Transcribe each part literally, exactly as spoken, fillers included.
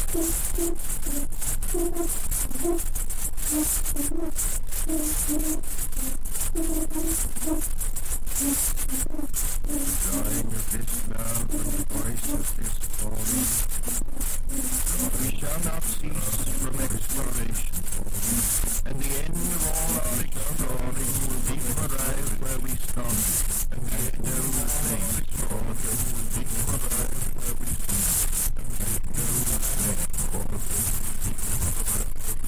Drawing of this love and the voice of this calling, we shall not cease from exploration, and the end of all our exploring will be to arrive where we stopped, and we know the same explorer will be to arrive where we stopped, and we know the same explorer will be to arrive.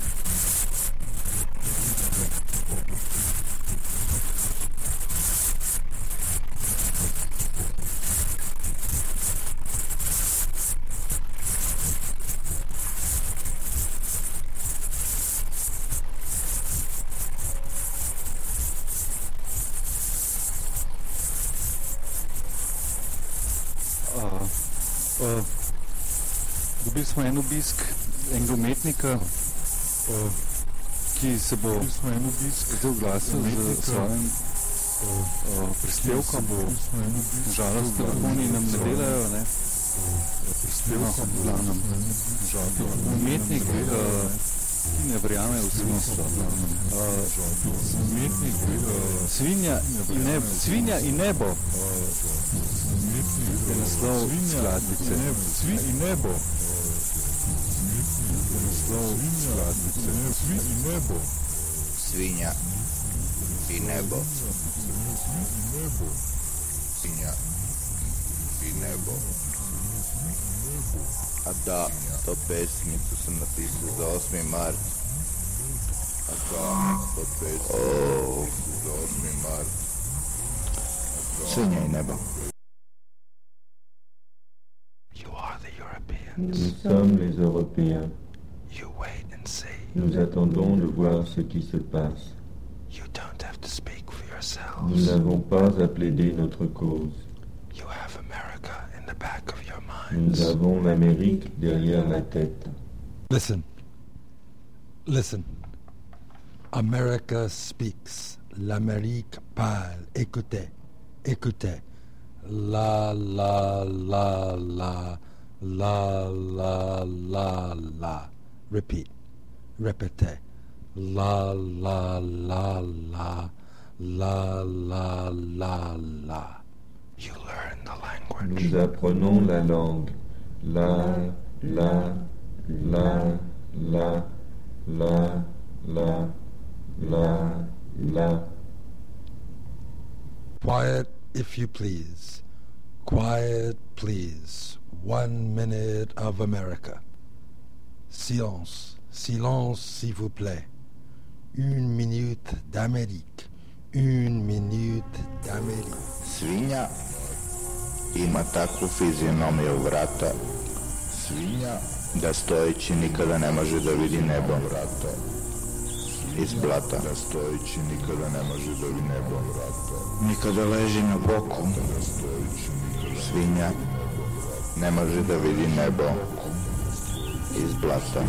Uh, dobili smo en obisk enega umetnika, uh, ki se bo zdaj oglasil z svojim uh, prispevkom. Žalost, telefoni nam ne delajo, ne? Prispevkom, glavnem. Umetnik, uh, ki ne verjame v smislu. Uh, umetnik, uh, svinja, in nebo, svinja in nebo. Je naslov skladbice. Svi in nebo. Je naslov skladbice. Svi in nebo. Svinja i nebo. Svinja i nebo. A da, to pesmicu sam napisao za osmi mart. A da, to pesmicu oh. za osmi mart. Svinja i nebo. Nous sommes les Européens. You wait and see. Nous attendons de voir ce qui se passe. You don't have to speak for yourselves. Nous n'avons pas à plaider notre cause. You have America in the back of your minds. Nous avons l'Amérique derrière la tête. Listen. Listen. America speaks. L'Amérique parle. Écoutez. Écoutez. La, la, la, la. La, la, la, la. Repeat. Répétez. La, la, la, la. La, la, la, la. You learn the language. Nous apprenons la langue. La, la, la, la, la, la, la, la. Quiet, if you please. Quiet, please. One minute of America. Silence, silence s'il vous plaît. Une minute d'Amérique. Une minute d'Amérique. Svinja ima takvu fizionomiju vrata. Svinja da stojeći nikada ne može da vidi nebo. Vrata. Iz blata. Da stojeći nikada ne može da vidi nebo. Vrata. Nikada leži na boku. Svinja ne može da vidi nebo iz blata.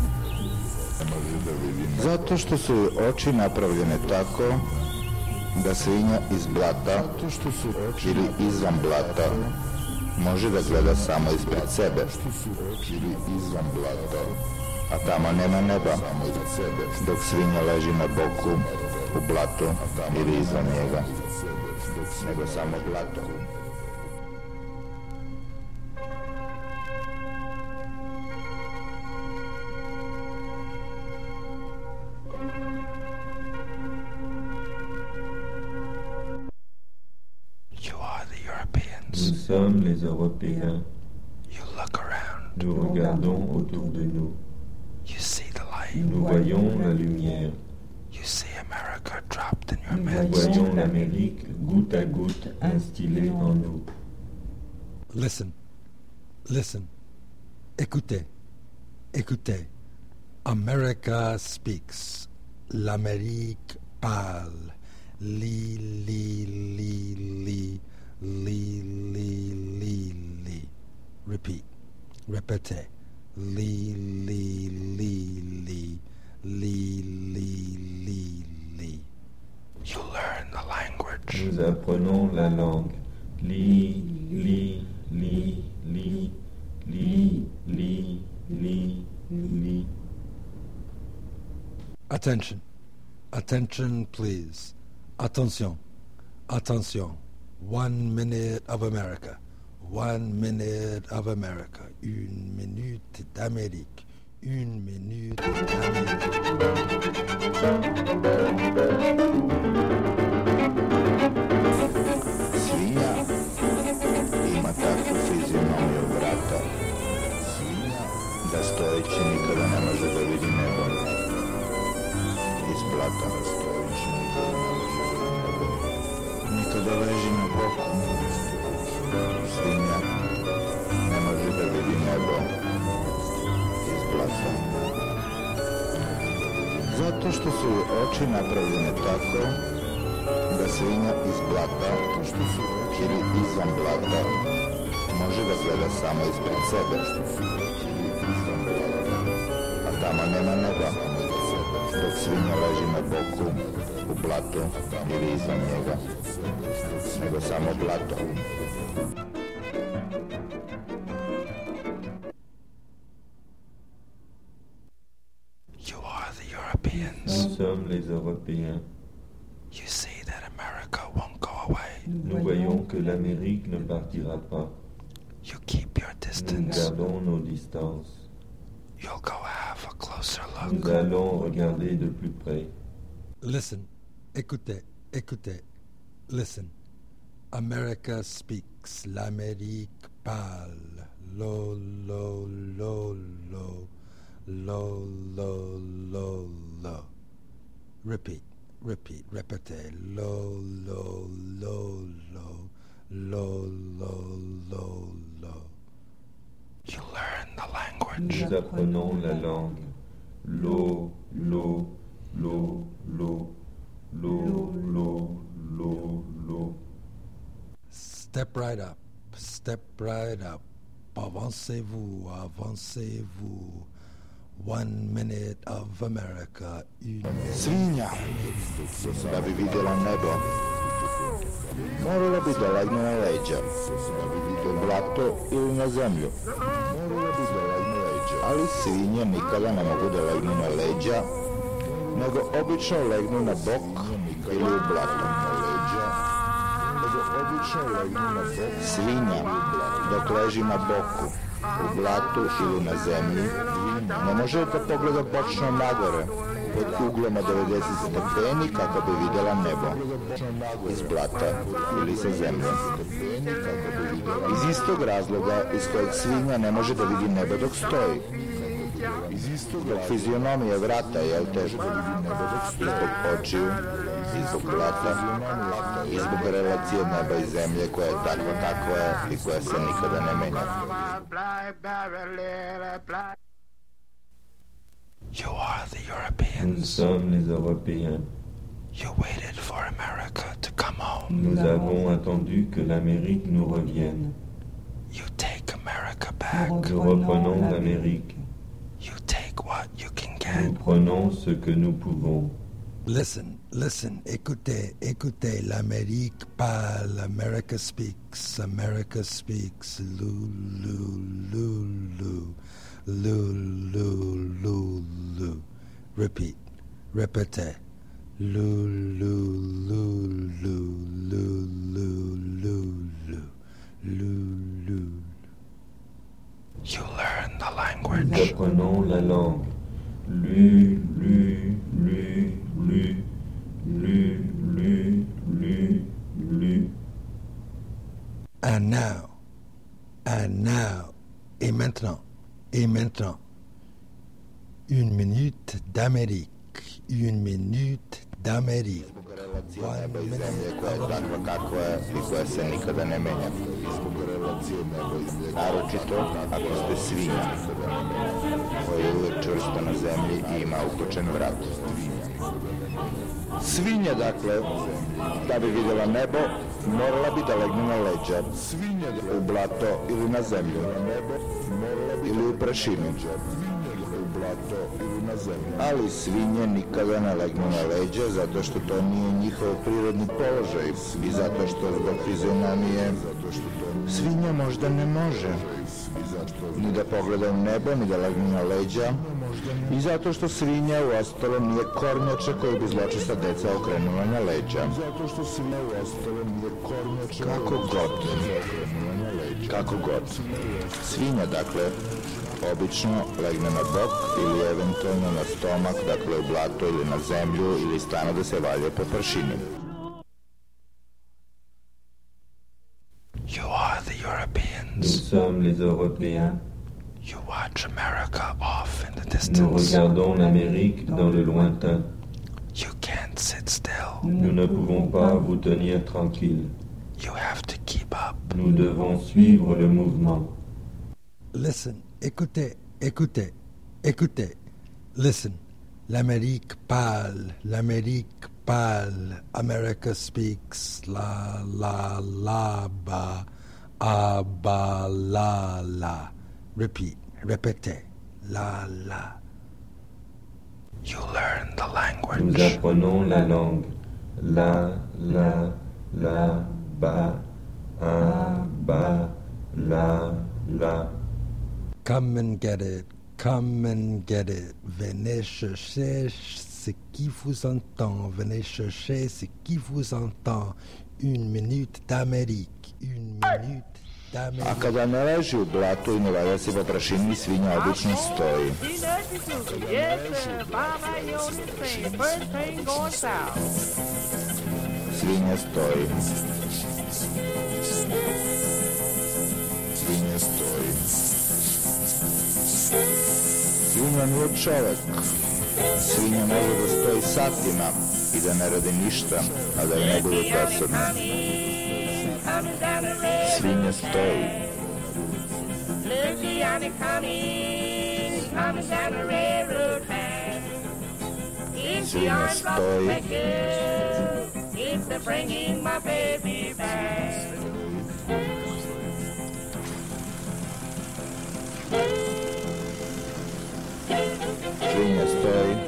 Zato što su oči napravljene tako da svinja iz blata ili izvan blata može da gleda samo ispred sebe ili izvan blata, a tamo nema neba, dok svinja leži na boku u blatu ili izvan njega, nego samo blato. Nous sommes les Européens. You look around. Nous regardons autour de nous. You see the light. Nous voyons la lumière. You see America dropped in your Nous midst. voyons l'Amérique goutte à goutte instillée en nous. Listen. Listen. Écoutez. Écoutez. America speaks. L'Amérique parle. Li, li, li, li. Li, li, li, li. Repeat. Répétez. Li, li, li, li. Li, li, li, li. You learn the language. Nous apprenons la langue. Li, li, li, li, li, li, li, lit. Attention. Attention, please. Attention. Attention. One minute of America. One minute of America. Une minute d'Amérique. Une minute d'Amérique. Svinja ima takvu fizionomiju vrata da stojeći nikada ne može da vidi nebo. Iz blata stojeći nikada ne može da vidi nebo. Nikada leži na boku. Svinja ne može da vidi nebo. Iz blata. Zato što su joj oči napravljene tako da svinja iz blata ili izvan blata može da gleda samo ispred sebe. A tamo nema neba, dok svinja leži na boku, u blatu ili izvan njega, nego samo blato. You are the Europeans. Nous sommes les Européens. You see that America won't go away. Nous voyons que l'Amérique ne partira pas. You keep your Nous distance. gardons nos distances. You'll go have a closer Nous look. allons regarder de plus près. Listen. Écoutez. Écoutez. Listen. America speaks. L'Amérique parle. Lo, lo, lo, lo. Lo, lo, lo, lo. Repeat. Repeat, répétez. Lo, lo, lo, lo. Lo, lo, lo, lo. You learn the language. Nous apprenons la langue. Lo, lo, lo, lo, lo, lo, lo, lo. Step right up. Step right up. Avancez-vous, avancez-vous. One minute of America. Une... Svinja, da bi vidjela nebo, morala bi da legne na leđa, u blato ili na zemlju. Morala bi da legne leđa. Ali svinje nikada ne mogu da legnu na leđa, nego obično legnu na bok ili u blato. Svinja, dok leži na boku, u blatu ili na zemlji, ne može da pogleda bočno nagore, pod uglom od devedeset stepeni kako bi vidjela nebo, iz blata ili sa zemljom. Iz istog razloga iz kojeg svinja ne može da vidi nebo dok stoji. Zbog fizionomije vrata, jel te? Zbog očiju, zbog blata, i zbog relacije neba i zemlje koja je takva kakva je i koja se nikada ne menja. You are the Nous Europeans. sommes les Européens. You waited for America to come home. Nous avons attendu que l'Amérique nous revienne. You take America back. Nous reprenons l'Amérique. You take what you can Nous get. prenons ce que nous pouvons. Listen, listen, écoutez, écoutez, l'Amérique parle, America speaks, America speaks, lou, lou, lou, lou, lou, lou, lou, lou. Repeat, répétez, lou, lou, lou, lou, lou, lou, lou, lou, lou, lou. You learn the Nous language. apprenons la langue. Lu, lu, lu, lu, lu, lu, lu, lu. And now, and now, et maintenant, et maintenant, une minute d'Amérique, une minute d'Amérique. Neba i zemlje koja je takva kakva je i koja se nikada ne menja. Naročito ako ste svinja, koja je uvijek čvrsto na zemlji i ima ukočen vrat. Svinja, dakle, da bi vidjela nebo, morala bi da legne na leđa, u blato ili na zemlju, ili u prašinu. Ali svinje nikada ne legnu na leđa zato što to nije njihov prirodni položaj i zato što zbog fizionomije svinja možda ne može ni da pogleda u nebo, ni da legne na leđa, i zato što svinja u ostalom nije kornjača koju bi zločesta deca okrenula na leđa. Kako god. Kako god. Svinja, dakle, obično legne na bok ili eventualno na stomak, dakle u blato ili na zemlju ili stane da se valje po pršini. You are the Europeans. Nous sommes les Européens. You watch America off in the Nous distance. regardons l'Amérique dans le lointain. You can't sit still. Nous ne pouvons pas vous tenir tranquille. You have to keep up. Nous devons suivre le mouvement. Listen, écoutez, écoutez, écoutez. Listen, l'Amérique parle, l'Amérique parle. America speaks, la, la, la, ba, a, ba, la, la. Repeat, répétez, la, la. You learn the Nous language. apprenons la langue. La, la, la, ba, a, ba, la, la. Come and get it, come and get it. Venez chercher ce qui vous entend, venez chercher ce qui vous entend. Une minute d'Amérique, une minute A d'Amérique. kada ne leži u blatu i ne valja se po prašini, svinja obično stoji. Svinja stoji. Svinja stoji. Svinja nije čovek. Svinja može da stoji satima i da ne radi ništa, a da je ne bude dosadno. Svinja stoji. Svinja stoji. Svinja stoji.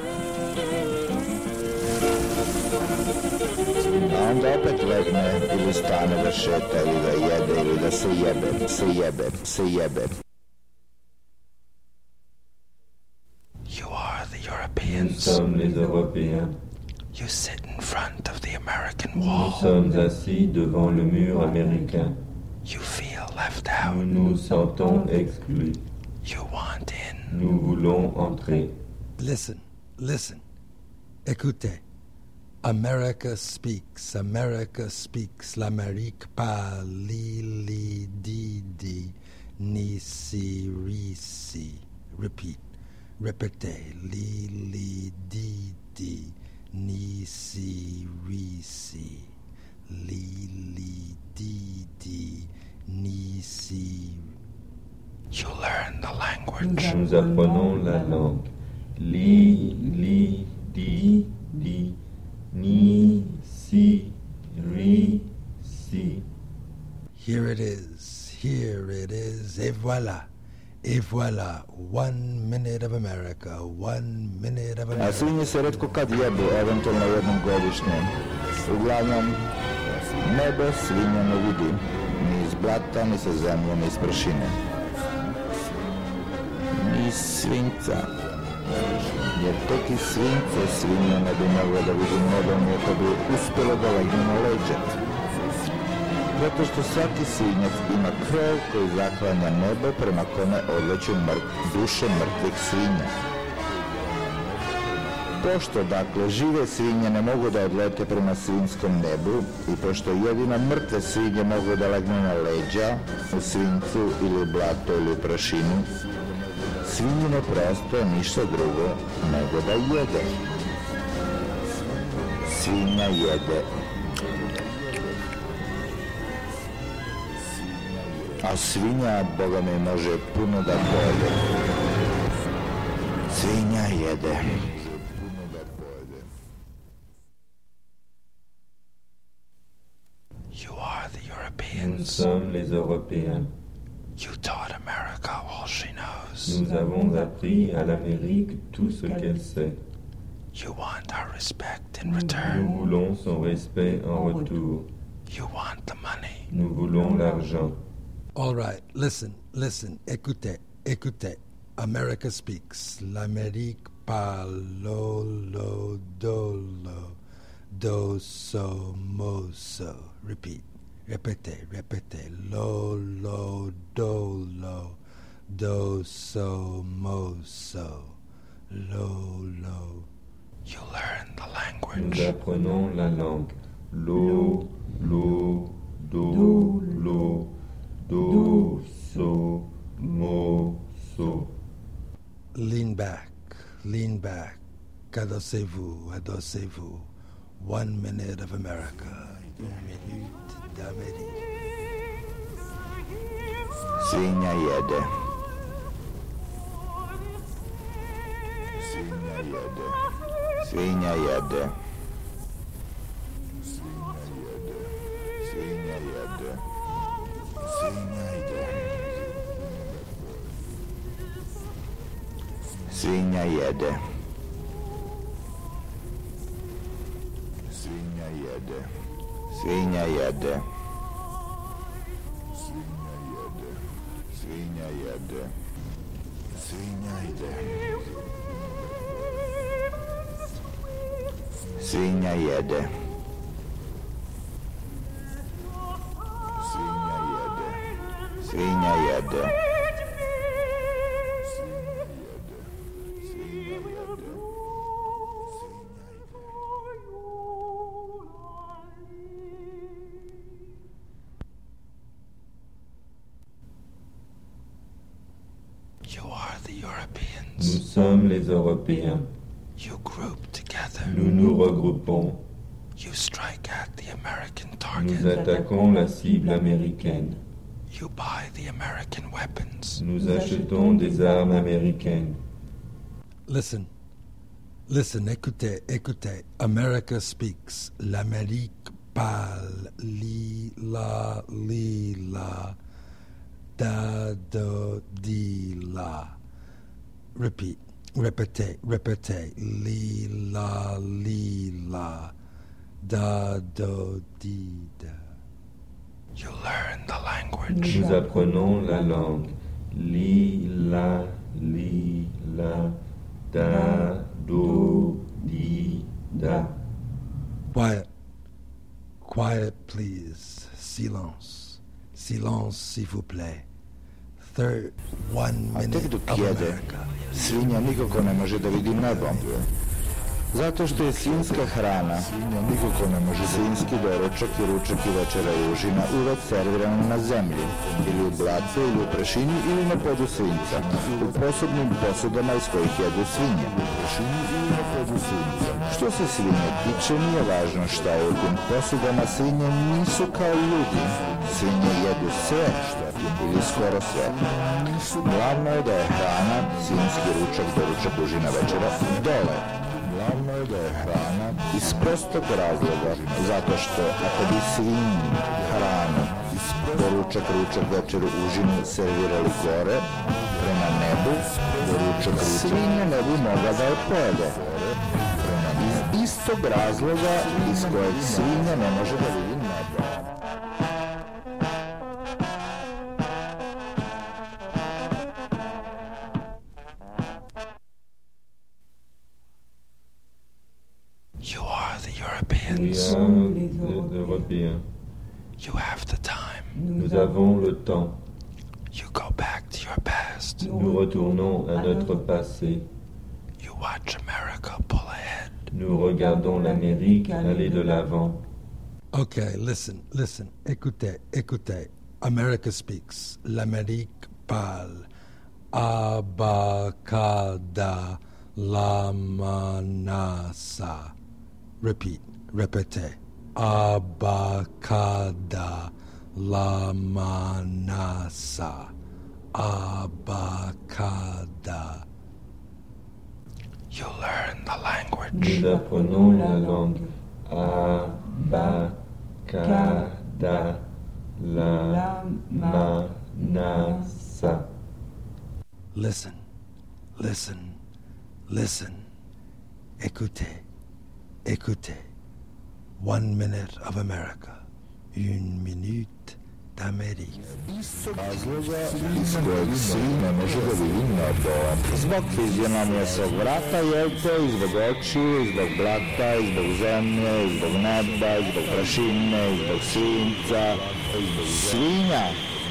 A onda opet legne ili stane da šeta ili da jede ili da se jebe, se jebe, se jebe. You are the Nous Europeans. sommes les Européens. You sit in front of the American Nous wall. sommes assis devant le mur américain. You feel left Nous out. nous sentons exclus. You want in. Nous voulons entrer. Listen, listen, écoutez. America speaks, America speaks, l'Amérique parle, li, li, di, di, ni, si, ri, si. Repeat, répétez, li, li, di, di, ni, si, ri, si. Li, li, di, di, ni, si. You learn the language. Nous apprenons la langue. Li, li, di, di, ni, si, ri, si. Here it is, here it is, et voilà, et voilà, one minute of America, one minute of A America. svinje se retko kad jebu, eventualno jednom godišnje. Uglavnom, nebo svinja ne vidi, ni iz blata, ni sa zemlje, ni iz prašine. Ni iz svinca. Jer tek iz svinca svinja ne bi mogla da vidi nebo, neka bi uspjela da legne na leđa. Zato što svaki svinjac ima krov koji zaklanja nebo prema kome odleću mrt, duše mrtvih svinja. Pošto, dakle, žive svinje ne mogu da odlete prema svinjskom nebu i pošto jedino mrtve svinje mogu da legnu na leđa, u svinjcu ili u blato ili u prašinu, svinji ne preostaje ništa drugo nego da jede. Svinja jede. A svinja, Boga mi, može puno da pojede. Svinja jede. You are the Nous Europeans. sommes les Européens. You taught America all she knows. Nous avons appris à l'Amérique tout ce qu'elle sait. You want our respect in Nous return. voulons son respect en retour. You want the money. Nous voulons l'argent. All right, listen, listen, écoutez, écoutez. America speaks. L'Amérique parle. Lo, lo, do, lo. Do, so, mo, so. Repeat. Répétez, répétez. Lo, lo, do, lo. Do, so, mo, so. Lo, lo. You learn the Nous language. apprenons la langue. Lo, lo, do, lo, do, so, mo, so. Lean back, lean back. Adossez-vous, adossez-vous. One minute of America. Une minute d'Amérique. Svinja jede. Svinja jede. Svinja jede. Svinja jede. Svinja jede. Svinja jede. Svinja jede. Svinja jede. Svinja jede. Svinja jede. Svinja jede. Svinja jede. Svinja jede. You are the Nous Europeans. sommes les Européens. You group together. Nous nous regroupons. You strike at the American Nous target. attaquons la cible américaine. You buy the American weapons. Nous achetons des armes américaines. Listen, listen, écoutez, écoutez. America speaks. L'Amérique parle. Li, la, li, la. Da, do, di, la. Repeat. Répétez, répétez. Li, la, li, la. Da, do, di, da. You learn the language. Nous apprenons la langue. Li, la, li, la, da, do, di, da. Quiet. Quiet, please. Silence. Silence, s'il vous plaît. Third, one A tek minute dok of jede, America. svinja nikako ne može da vidi nebo. Zato što je svinjska hrana, nikako ne može svinjski doručak i ručak i večera i užina uvek servirano na zemlji, ili u blatu, ili u prašini, ili na podu svinjca, u posebnim posudama iz kojih jedu svinje. Što se svinje tiče, nije važno šta je u tim posudama, svinje nisu kao ljudi. Svinje jedu sve, ili skoro sve. Glavno je da je hrana, svinjski ručak, doručak, užina, večera, dole. Glavno je da je hrana iz prostog razloga, zato što ako bi svinji hranu, doručak, ručak, večeru, užinu servirali gore, prema nebu, doručak, ručak, svinja ne bi mogla da je pojede. Iz istog razloga iz kojeg svinja ne može da vidi nebo. You are the Nous Europeans. sommes les Européens. You have the time. Nous avons le temps. You go back to your past. Nous retournons à notre passé. You watch America pull ahead. Nous regardons l'Amérique aller de l'avant. Okay, listen, listen. Écoutez, écoutez. America speaks. L'Amérique parle. Abacada lamanasa. Repeat, répétez. Abacada lamanasa. Abacada. You learn the language. Nous apprenons la langue. A, ba, ka, da, la, ma, na, sa. Listen, listen, listen. Écoutez, écoutez. One minute of America. Une minute d'Amérique. Razloga iz kojeg svi ne može da vidi nebo. Zbog fizionomije svog vrata, jel to, i zbog očiju, i zbog blata, i zbog zemlje, i zbog neba, i zbog prašine, i zbog sunca. Svinja.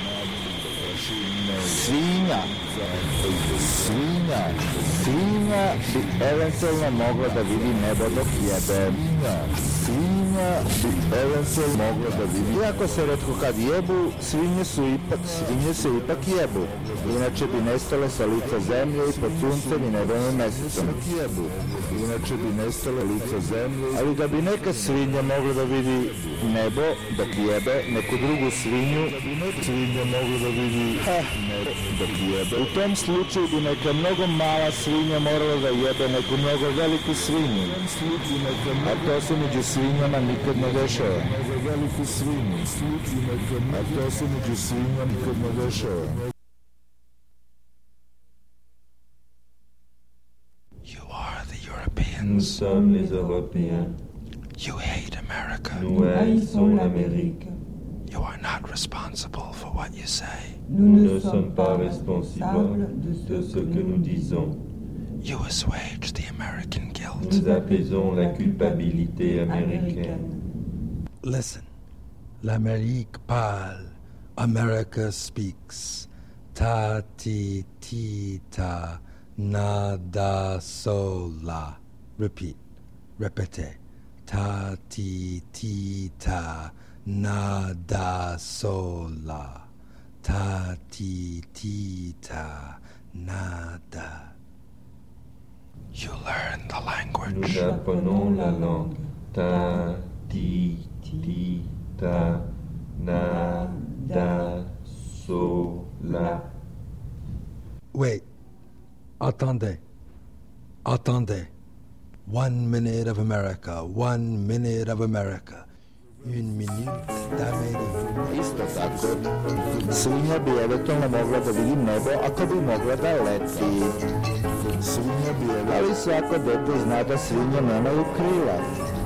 Svinja. Svinja. Svinja bi eventualno mogla da vidi nebo dok jebe. Svinja bi eventualno mogla da vidi. Iako se retko kad jebu, svinje su ipak, svinje se ipak jebu. Inače bi nestale sa lica zemlje i pod suncem i nebom i mesecom. Inače bi nestale lica zemlje. Ali da bi neka svinja mogla da vidi nebo dok jebe neku drugu svinju, svinja mogla da vidi nebo dok jebe. U tom slučaju bi neka mnogo mala svinja morala da jebe neku mnogo veliku svinju. A to se među svinjama nikad ne dešava. Veliku svinju. A to se među svinjama nikad ne dešava. You are the Europeans. Nous sommes les Européens. You hate America. Nous haïssons l'Amérique. You are not responsible for what you say. Nous ne sommes pas responsables de ce que nous disons. You assuage the American guilt. Nous apaisons la culpabilité américaine. Listen, l'Amérique parle, America speaks. Ta ti ti ta nada sola. Repeat, répétez. Ta ti ti ta nada sola. Ta ti ti ta nada. You learn the language. Nous apprenons la langue. Ta, ti, ti, ta, na, da, so, la. Wait, attendez, attendez. One minute of America, one minute of America. Une minute d'Amérique. Isto tako, svinja bi eventualno mogla da vidi nebo ako bi mogla da leti. Svinja bi eventualno... Ali svako dete zna da svinje nemaju krila.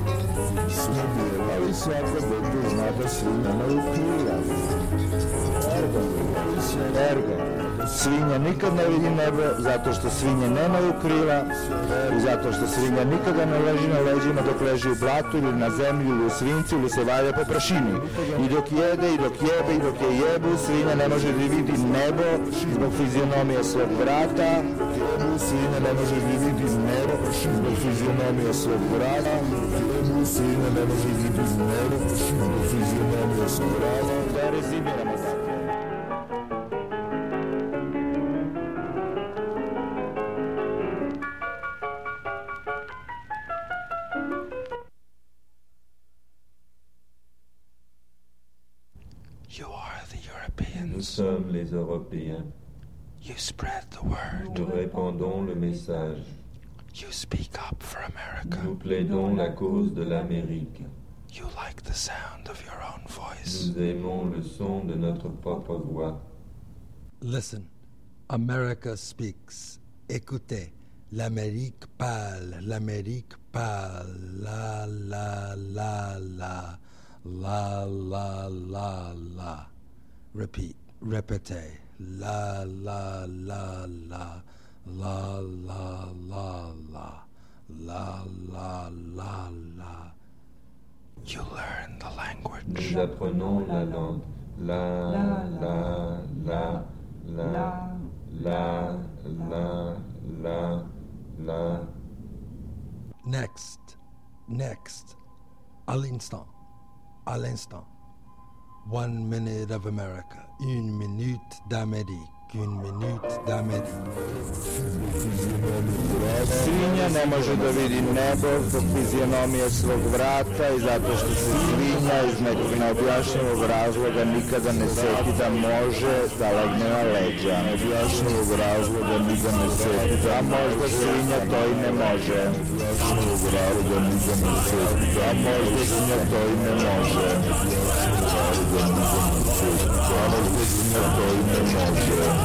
Ali svako dete zna da svinje nemaju krila. Ergo, ergo. Svinja nikad ne vidi nebo zato što svinje nemaju krila i zato što svinja nikada ne leži na leđima dok leži u blatu ili na zemlji ili u svincu ili se valja po prašini. I dok jede i dok jebe i dok je jebu, svinja ne može da vidi nebo zbog fizionomije svog vrata. Svinja ne može da vidi nebo zbog fizionomije svog vrata. Svinja ne može da vidi nebo zbog fizionomije svog vrata. Da rezimiramo tako. You are the Europeans. Nous sommes les Européens. You spread the word. Nous répandons le message. You speak up for America. Nous plaidons la cause de l'Amérique. You like the sound of your own voice. Nous aimons le son de notre propre voix. Listen, America speaks. Écoutez, l'Amérique parle, l'Amérique parle. La, la, la, la. La, la, la, la. Repeat, répétez. La, la, la, la. La, la, la, la. La, la, la, la. You learn the language. Nous apprenons la langue. La, la, la, la, la, la, la, la. Next, next. À l'instant, à l'instant. One minute of America. Une minute d'Amérique. Une minute d'Amérique. Svinja ne može da vidi nebo zbog fizionomije svog vrata i zato što se svinja iz nekog neobjašnjivog razloga nikada ne seti da može da legne na leđa. Neobjašnjivog razloga nikada ne seti da možda svinja to i ne može. Neobjašnjivog razloga nikada ne seti da možda svinja to i ne može. Neobjašnjivog razloga nikada ne seti da možda svinja to i ne može.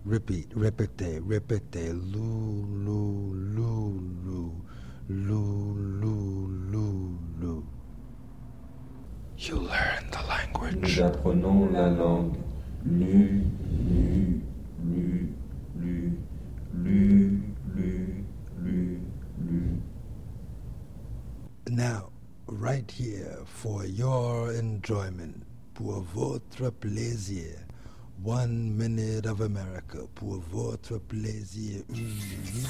Repeat, répétez, répétez. Lou, lou, lou, lou. Lou, lou, lou, lou. You learn the language. Nous apprenons la langue. Lu, lu, lu, lu, lu, lu, lu, lu. Now, right here, for your enjoyment, pour votre plaisir, one minute of America, pour votre plaisir, une minute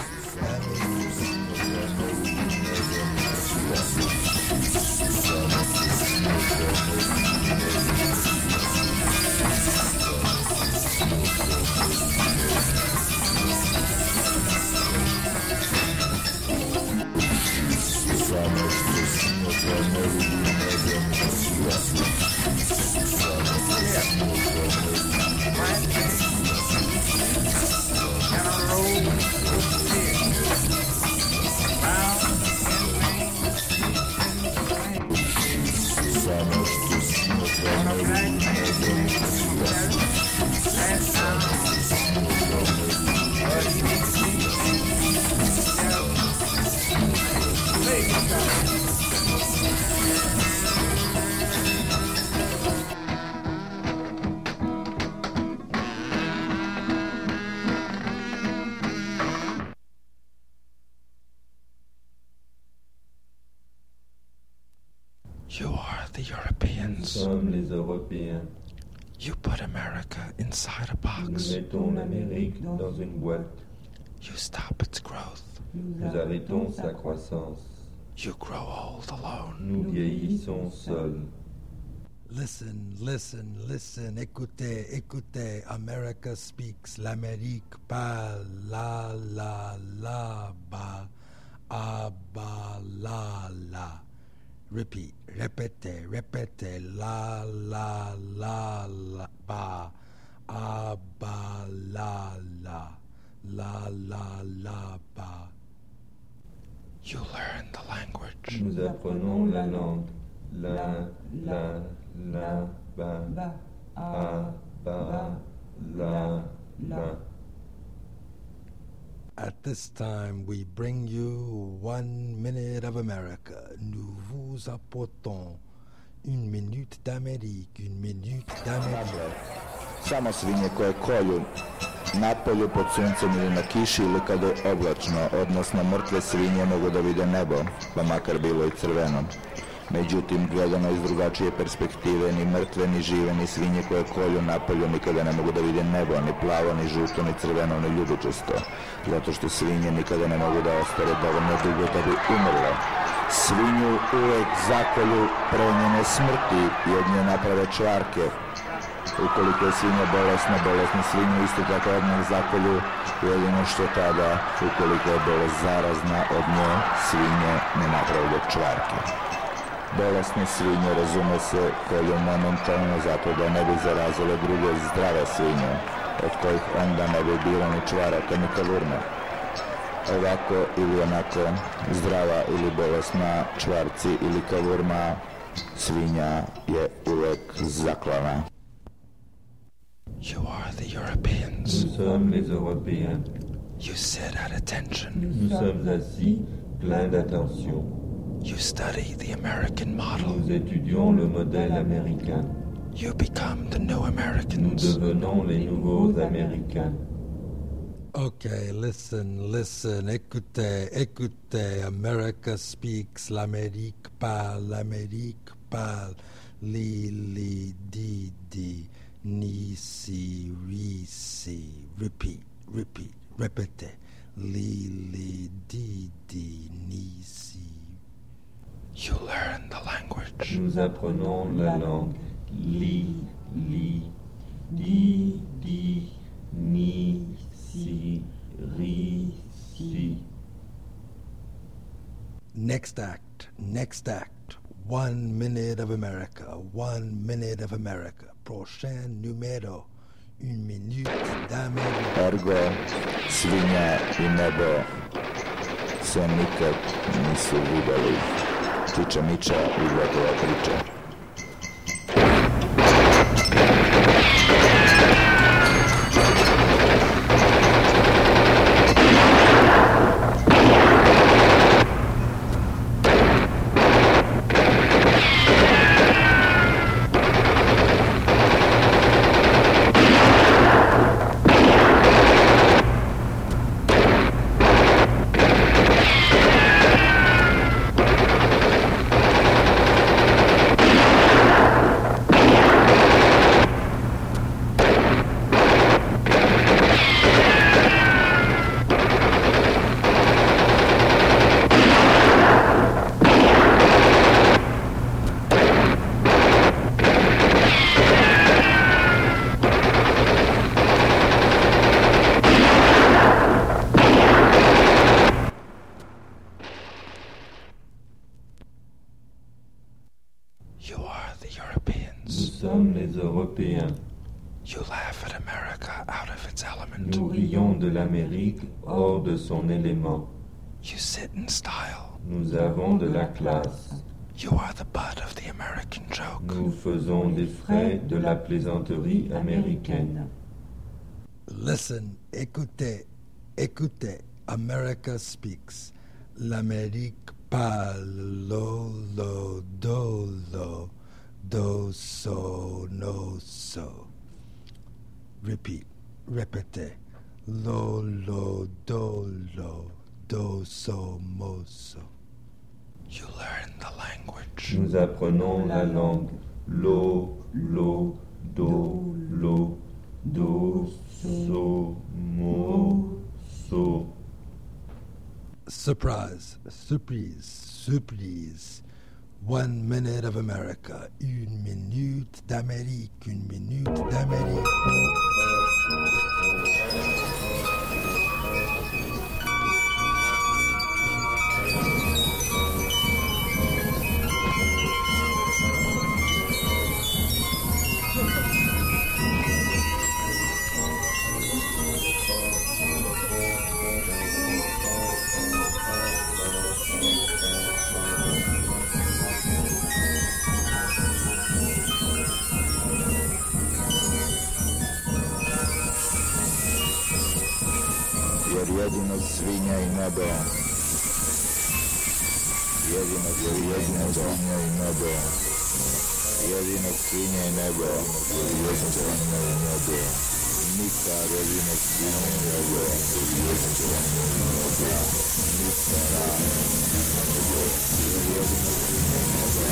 You are the Nous Europeans. sommes les Européens. You put America inside a Nous box. mettons l'Amérique dans une boîte. You stop its growth. Nous arrêtons sa croissance. You grow old alone. Nous vieillissons seuls. Listen, listen, listen, écoutez, écoutez, America speaks, l'Amérique parle, la, la, la, ba, a, ba, la, la. Repeat, répétez, répétez, la, la, la, la, ba, a, ba, la, la, la, la, la, ba. You learn the language. Nous apprenons la langue. La, la, la, ba, a, ba, la, la. At this time, we bring you one minute of America. Nous vous apportons une minute d'Amérique, une minute d'Amérique. Samo svinje koje kolju napolju pod suncem ili na kiši ili kada je oblačno, odnosno mrtve svinje mogu da vide nebo, pa makar bilo i crveno. Međutim, gledano iz drugačije perspektive, ni mrtve, ni žive, ni svinje koje kolju napolju nikada ne mogu da vide nebo, ni plavo, ni žuto, ni crveno, ni ljubičasto, zato što svinje nikada ne mogu da ostare dovoljno dugo da bi umrle. Svinju uvek zakolju pre njene smrti i od nje naprave čvarke. Ukoliko je svinja bolesna, bolesnu svinju isto tako odmah zakolju, jedino što tada, ukoliko je bolest zarazna, od nje svinje ne napravlja čvarke. Bolesne svinje, razume se, kolju momentalno zato da ne bi zarazile druge zdrave svinje, od kojih onda ne bi bilo ni čvaraka ni kavurna. Ovako ili onako, zdrava ili bolesna, čvarci ili kavurma, svinja je uvek zaklana. You are the Europeans. Nous sommes les Européens. You sit at attention. Nous sommes assis, pleins d'attention. You study the American model. Nous étudions le modèle américain. You become the new Nous Americans. devenons les nouveaux Américains. Okay, listen, listen, écoutez, écoutez, America speaks, l'Amérique parle, l'Amérique parle, li, li, di, di, ni, si, ri, si, repeat, repeat, répétez, li, li, di, di, ni, si. You learn the language. Nous apprenons la langue. Li, li, di, di, ni, si, ri, si. Next act, next act, one minute of America, one minute of America. Prochain numéro, une minute d'Amérique. Ergo, svinja i nebo se nikad nisu videli. Čiča miča i gotova priča. les Européens. You laugh at America out of its element. Nous rions de l'Amérique hors de son élément. You sit in style. Nous avons de la classe. You are the butt of the American joke. Nous faisons des frais de la plaisanterie américaine. Listen, écoutez, écoutez. America speaks. L'Amérique parle. Lo, lo, do, lo. Do, so, no, so. Repeat. Répétez. Lo, lo, do, lo. Do, so, mo, so. You learn the language. Nous apprenons la langue. Lo, lo, do, lo. Do, so, mo, so. Surprise, surprise, surprise. One minute of America. Une minute d'Amérique, une minute d'Amérique. Jer jedino svinja i nebo, jedino svinja i nebo, jedino svinja i nebo, jedino svinja i nebo, nikad jedino svinja i nebo, jedino svinja i nebo, nikad jedino svinja i nebo,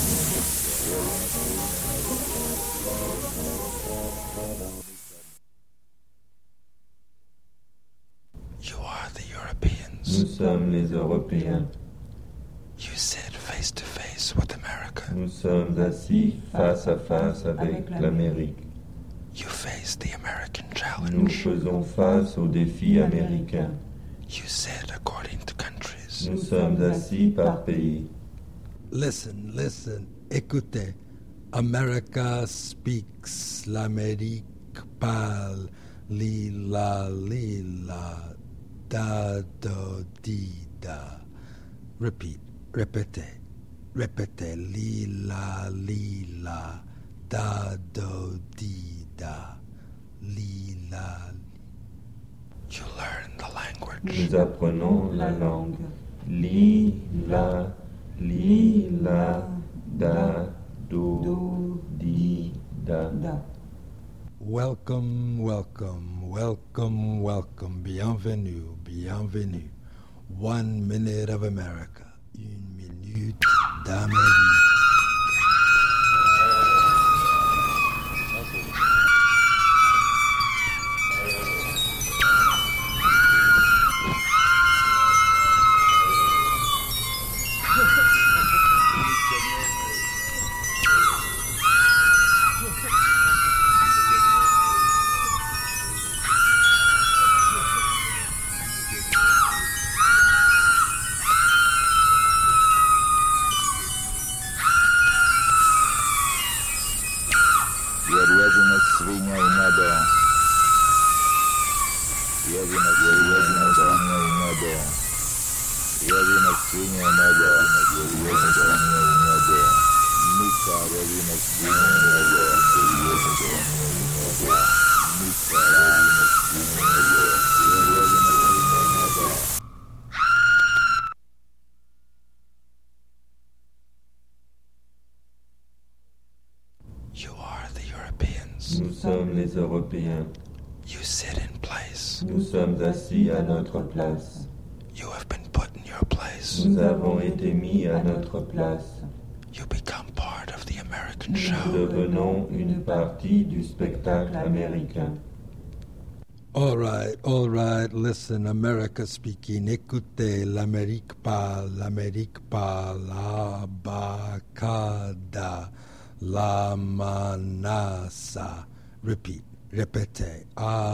You are the Europeans. Nous sommes les Européens. You sit face to face with America. Nous sommes assis face à face avec l'Amérique. You face the American Nous challenge. faisons face aux défis américains. You sit according to countries. Nous sommes assis par pays. Listen, listen, écoutez. America speaks. L'Amérique parle. Lila, lila. Da, do, di, da. Repeat, répétez, répétez. Lila, lila. Da, do, di, da. Lila. You learn the language. Nous apprenons la langue. Li, la, li, la, da, do, di, da. Welcome, welcome, welcome, welcome. Bienvenue, bienvenue. One minute of America. Une minute d'Amérique. jer jedino svinja i nebo, jedino jedino svinja i nebo, jedino svinja i nebo, jedino svinja i nebo, nikad jedino svinja i nebo, jedino svinja i nebo, nikad jedino svinja i nebo, jedino svinja i nebo. You are the Europeans. Nous sommes les Européens. You sit in place. Nous sommes assis à notre place. You have been put in your place. Nous avons été mis à notre place. You become part of the American Nous show. devenons une partie du spectacle américain. All right, all right, listen, America speaking. Écoutez, l'Amérique parle, l'Amérique parle. Abacada, la manasa. Repeat, répétez.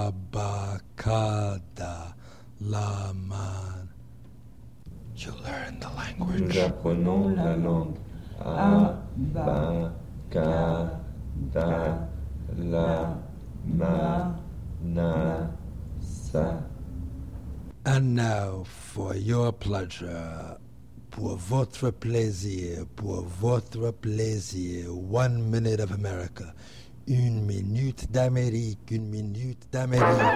Abacada, la man. You learn the Nous language. apprenons la langue. A, ba, ka, da, la, ma, na, sa. And now, for your pleasure, pour votre plaisir, pour votre plaisir, one minute of America. Une minute d'Amérique, une minute d'Amérique.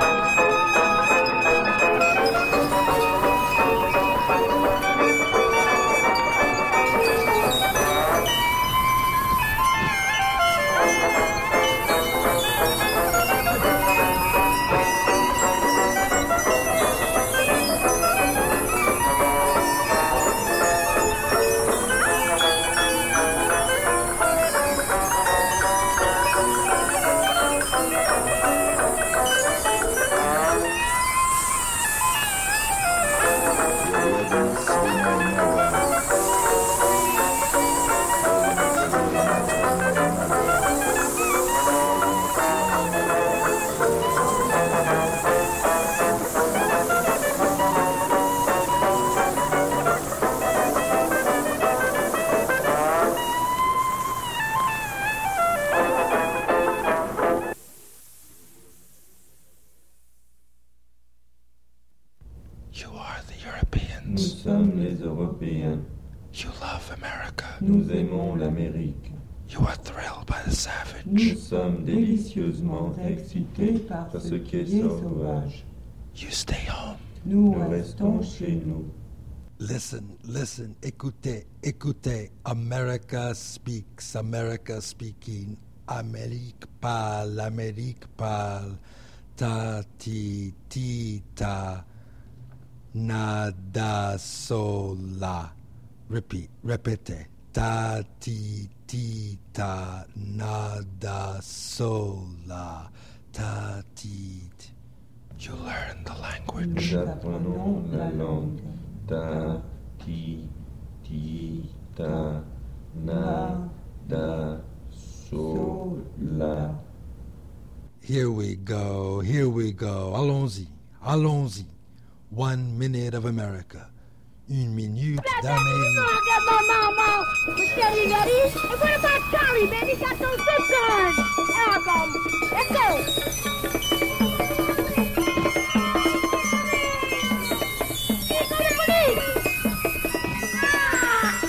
You are the Europeans. Nous sommes les Européens. You love America. Nous aimons l'Amérique. You are thrilled by the savage. Nous sommes délicieusement excités par ce qui est sauvage. You stay home. Nous restons chez nous. Listen, listen, écoutez, écoutez. America speaks, America speaking. Amérique parle, Amérique parle. Ta, ti, ti, ta. Nada, sola. Repeat, répétez. Ta, ti, ti, ta. Nada, sola. Ta, ti, ti. You learn the Nous language. apprenons la langue. Ta, ti, ti, ta, na, da, so, la. Here we go, here we go. Allons-y, allons-y. One minute of America. Une minute d'Amérique. Get my mama. Steady, ready? And what about Charlie, man? He got those zip guns. Album. Let's go. Here go the police. Ah.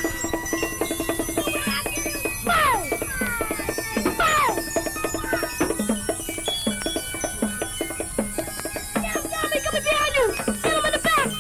Bow. Bow. Damn, Tommy, coming behind you. Get him in the back.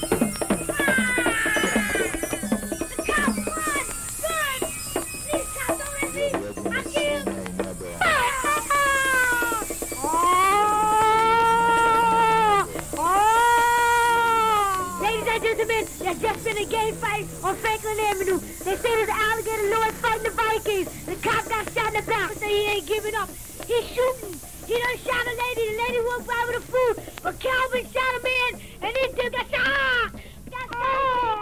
There's just been a gang fight on Franklin Avenue. They say there's alligator lord fighting the Vikings. The cop got shot in the back, so he ain't giving up. He's shooting. He done shot a lady. The lady walked by with the food, but Calvin shot a man, and he took a shot. That's all.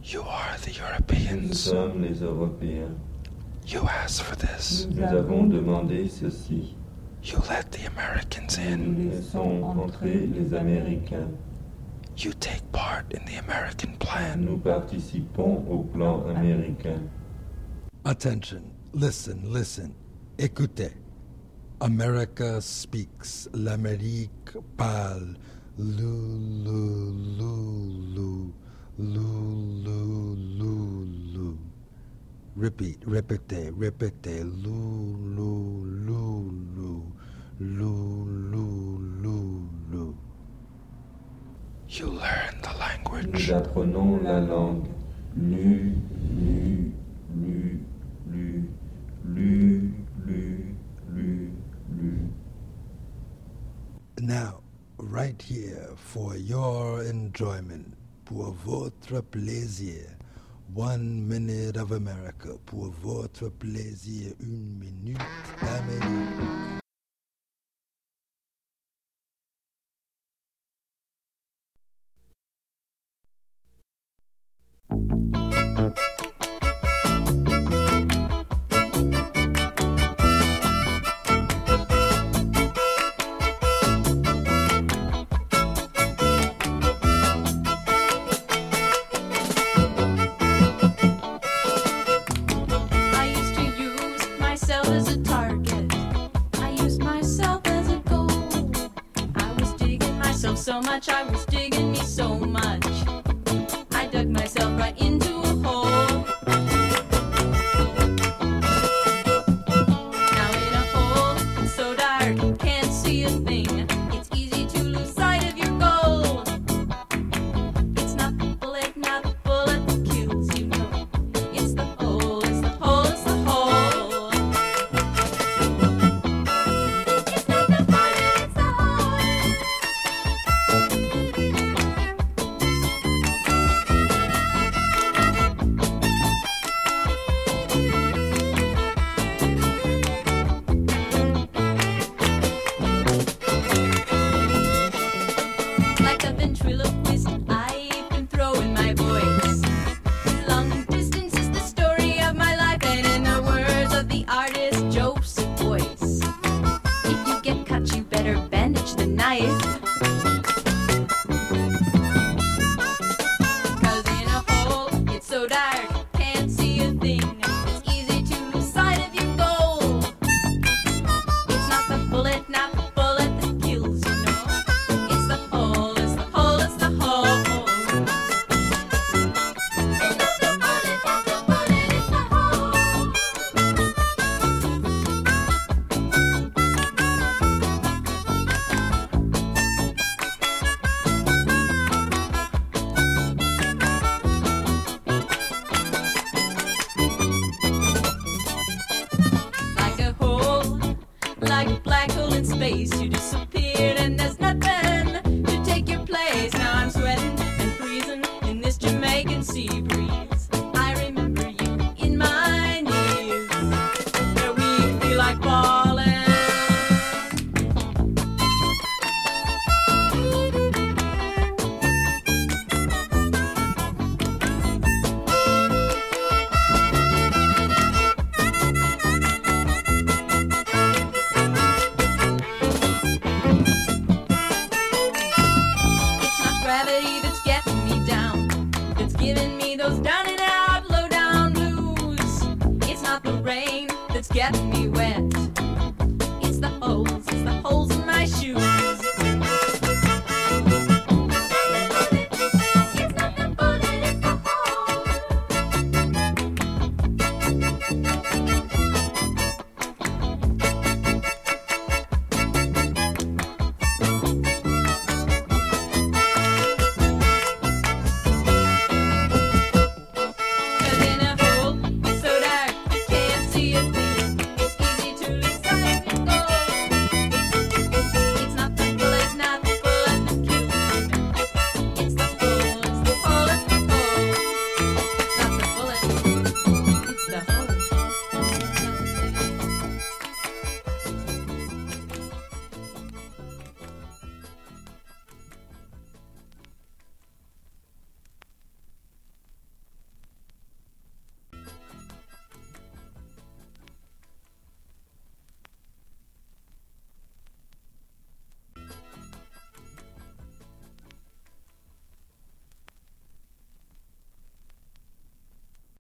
You are the Nous Europeans. sommes les Européens. You asked for this. Nous avons demandé ceci. You let the Americans Nous in. laissons entrer les Américains. You take part in the American plan. Nous participons au plan américain. Attention, listen, listen. Écoutez. America speaks. L'Amérique parle. Lou, lou, lou, lou. Lou, lou, lou, lou. Repeat, répétez, répétez. Lou, lou, lou, lou. Lou, lou, lou, lou. You learn the language. Nous apprenons la langue. Lu, lu, lu, lu, lu, lu, lu, lu. Now, right here, for your enjoyment, pour votre plaisir, one minute of America, pour votre plaisir, une minute d'Amérique. I used to use myself as a target. I used myself as a goal. I was digging myself so much, I was digging me so much. I dug myself right into a hole. Now in a hole so dark, can't see a thing. It's easy to lose sight of your goal. It's not the bullet, not the bullet that kills you, no. It's the hole, it's the hole, it's the hole. It's not the bullet, it's the hole. Like a ventriloquist, I've been throwing my voice. Long distance is the story of my life, and in the words of the artist Joseph Boyce, if you get cut, you better bandage the knife. Cause in a hole, it's so dark, can't see a thing. It's easy to lose sight of your goal. It's not the bullet, not the bullet that kills you, no. It's the hole, it's the hole, it's the hole. It's not the bullet, not the bullet, it's the hole. Like a hole, like a black hole in space, you disappear.